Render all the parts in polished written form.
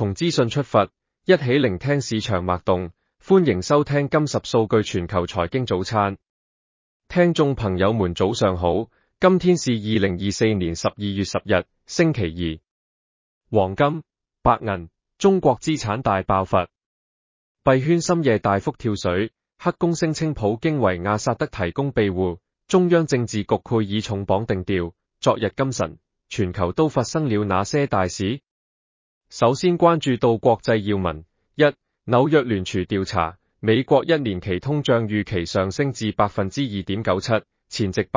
從資訊出發，一起聆聽市場脈動。歡迎收聽今10數據全球財經早餐。聽眾朋友們早上好，今天是2024年12月10日，星期二。黃金、白銀、中國資產大爆發。幣圈深夜大幅跳水，黑宮聲稱普京為阿薩德提供庇護，中央政治局蓋以重綁定調。昨日今晨，全球都發生了哪些大事？首先關注到國際要聞。1. 紐約聯儲調查，美國一年期通脹預期上升至 2.97%， 前值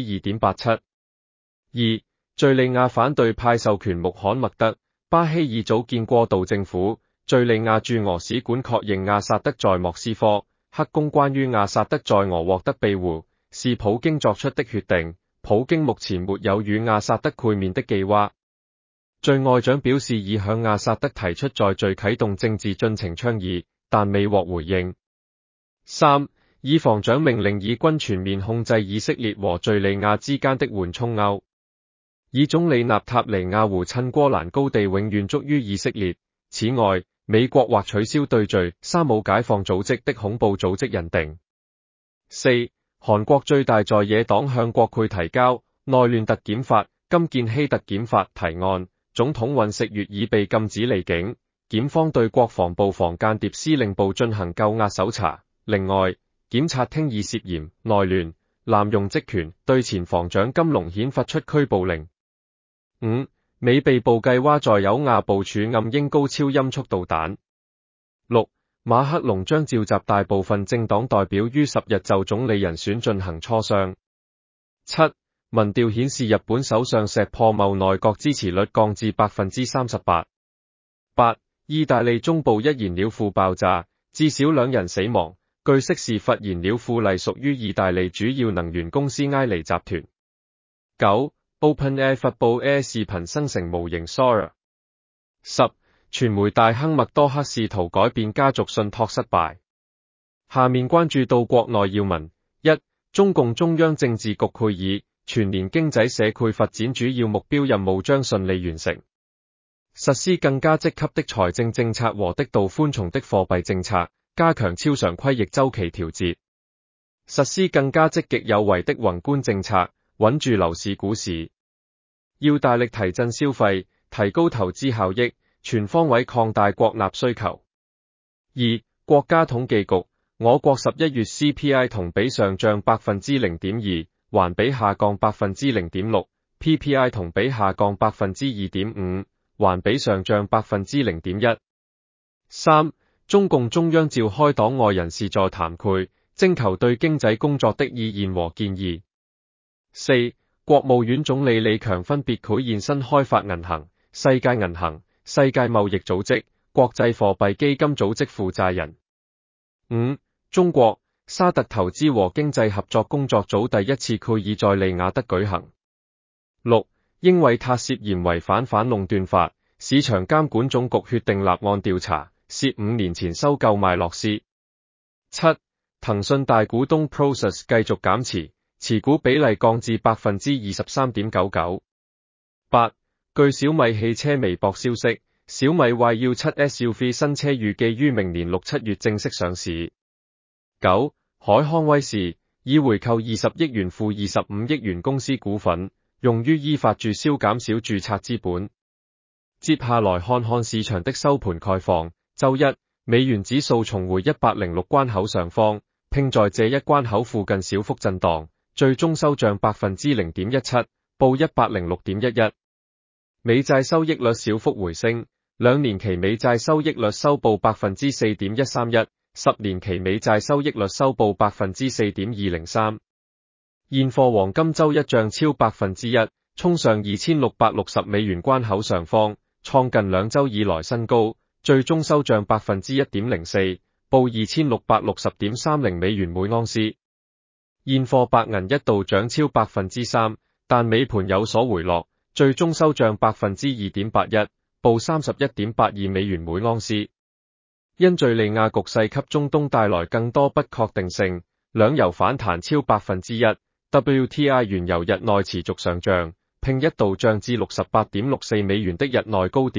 2.87%。2. 敘利亞反對派授權穆罕默德，巴希爾組建過渡政府，敘利亞駐俄使館確認阿薩德在莫斯科。黑宮關於阿薩德在俄獲得庇護，是普京作出的決定，普京目前沒有與阿薩德會面的計劃。敘外長表示已向阿薩德提出在敘啟動政治進程倡議，但未獲回應。3. 以防長命令以軍全面控制以色列和敘利亞之間的緩衝歐。以總理納塔尼亞胡趁戈蘭高地永遠築於以色列。此外，美國或取消對敘沙姆解放組織的恐怖組織認定。4. 韓國最大在野黨向國會提交內亂特檢法、金建希特檢法提案。總統尹錫悅已被禁止離境，檢方對國防部防間諜司令部進行扣押搜查。另外，檢察廳以涉嫌內亂、濫用職權對前防長金龍顯發出拘捕令。5. 美被捕計劃在有亞部署暗鷹高超音速導彈。6. 馬克龍將召集大部分政黨代表於10日就總理人選進行磋商。7. 民調顯示日本首相石破茂內閣支持率降至 38%。8. 意大利中部一燃料庫爆炸，至少2人死亡，據悉事發燃料庫隸屬於意大利主要能源公司埃尼集團。9. OpenAI 發布 AI 視頻生成模型 Sora。10. 傳媒大亨麥多克試圖改變家族信託失敗。下面關注到國內要聞。1. 中共中央政治局會議全年經濟社會發展主要目標任務將順利完成，實施更加積極的財政政策和適度寬鬆的貨幣政策，加強超常規逆周期調節，實施更加積極有為的宏觀政策，穩住樓市股市。要大力提振消費，提高投資效益，全方位擴大國納需求。2. 國家統計局，我國11月 CPI 同比上漲 0.2%。環比下降 0.6%， PPI 同比下降 2.5%， 環比上漲 0.1%。3. 中共中央召開黨外人士座談會，徵求對經濟工作的意見和建議。4. 國務院總理李強分別賄賂新開發銀行、世界銀行、世界貿易組織、國際貨幣基金組織負責人。5. 中國沙特投資和經濟合作工作組第一次會議在利雅得舉行。6. 英偉達涉嫌違反反壟斷法，市場監管總局決定立案調查，涉5年前收購麥樂思。7. 騰訊大股東 Prosus 繼續減持，持股比例降至 23.99%。8. 據小米汽車微博消息，小米 Y7 SUV 新車預計於明年6-7月正式上市。9. 海康威視已回購20億元赴25億元公司股份，用於依法註銷減少註冊資本。接下來看看市場的收盤概況。周一，美元指數重回106關口上方，並在這一關口附近小幅震盪，最終收漲 0.17%， 報 106.11。美債收益率小幅回升，2年期美債收益率收報 4.131%。10年期美債收益率收報 4.203%。現貨黃金周一漲超 1%， 衝上2660美元關口上方，創近2周以來新高，最終收漲 1.04%， 報 2660.30美元每盎司。現貨白銀一度漲超 3%， 但尾盤有所回落，最終收漲 2.81%， 報 31.82美元每盎司。因敘利亞局勢給中東帶來更多不確定性，兩油反彈超 1%，WTI 原油日內持續上漲，並一度漲至 68.64 美元的日內高點，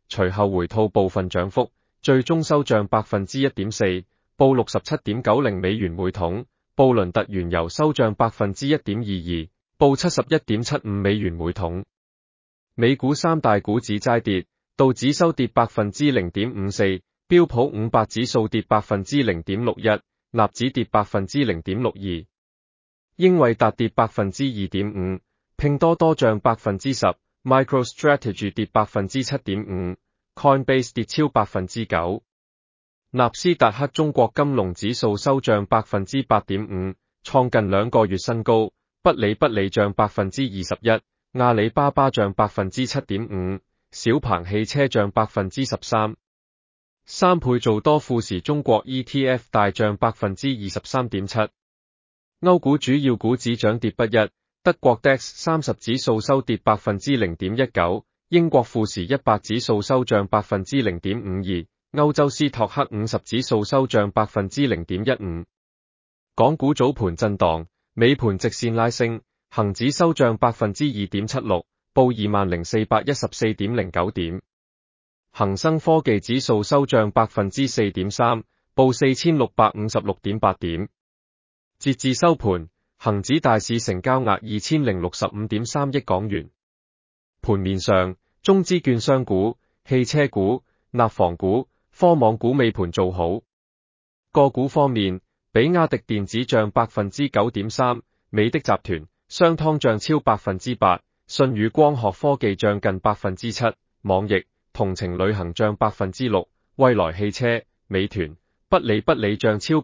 隨後回吐部分漲幅，最終收漲 1.4%， 報 67.90 美元每桶。布倫特原油收漲 1.22%， 報 71.75 美元每桶。美股三大股指齋跌，道指收跌 0.54%， 標普500指數跌 0.61%， 納指跌 0.62%。英偉達跌 2.5%， 拼多多漲 10%， MicroStrategy 跌 7.5%， Coinbase 跌超 9%。納斯達克中國金龍指數收漲 8.5%， 創近2個月新高，不理漲 21%， 阿里巴巴漲 7.5%， 小鵬汽車漲 13%。三倍做多富時中國 ETF 大漲 23.7%。歐股主要股指漲跌不一，德國 DAX 30指數收跌 0.19%， 英國富時100指數收漲 0.52%， 歐洲斯托克50指數收漲 0.15%。港股早盤震盪，尾盤直線拉升，恒指收漲 2.76%， 報 20,414.09 點。恒生科技指數收漲 4.3%， 報 4,656.8 點。截至收盤，恒指大市成交額 2,065.3 億港元。盤面上，中資券商股、汽車股、納房股、科網股尾盤做好。個股方面，比亞迪電子漲 9.3%， 美的集團、商湯漲超 8%， 舜宇光學科技漲近 7%， 網易、同程旅行漲 6%， 蔚來汽車、美團、不理漲超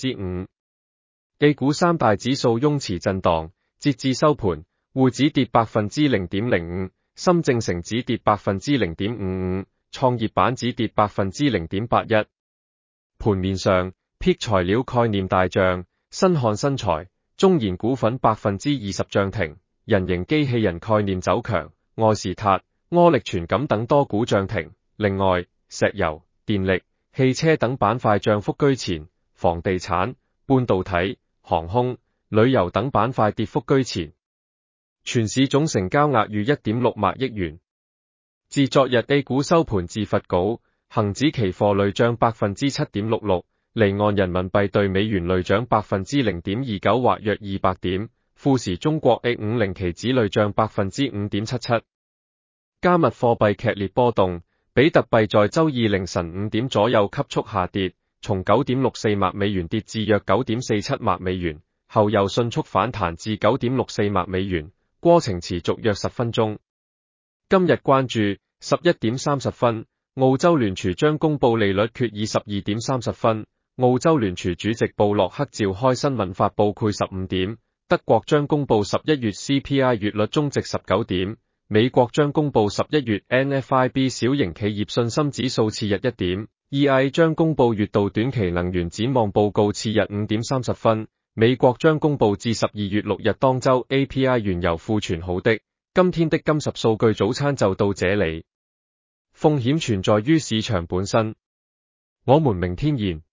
5%。A 股三大指數翁持震盪，截至收盤，滬指跌 0.05%， 深證成指跌 0.55%， 創業板指跌 0.81%。盤面上，闢材料概念大漲，新漢新材、中燃股份 20% 漲停，人形機器人概念走強，愛時塔、柯力傳感等多股漲停。另外，石油、電力、汽車等板塊漲幅居前，房地產、半導體、航空、旅遊等板塊跌幅居前。全市總成交額逾 1.6 萬億元。自昨日 A 股收盤至發稿，恒指期貨累漲 7.66%， 離岸人民幣兌美元累漲 0.29% 或約200點，富時中國 A50 期指累漲 5.77%。加密貨幣劇烈波動，比特幣在周二凌晨5點左右急速下跌，從 9.64 萬美元跌至約 9.47 萬美元，後又迅速反彈至 9.64 萬美元，過程持續約10分鐘。今日關注11點30分，澳洲聯儲將公布利率決議12點30分，澳洲聯儲主席布洛克召開新聞發佈會15點，德國將公布11月 CPI 月率終值19點，美國將公布11月 NFIB 小型企業信心指數次日1點，EIA 將公布月度短期能源展望報告次日5點30分，美國將公布至12月6日當周 API 原油庫存好的。今天的金十數據早餐就到這裡，風險存在於市場本身，我們明天見。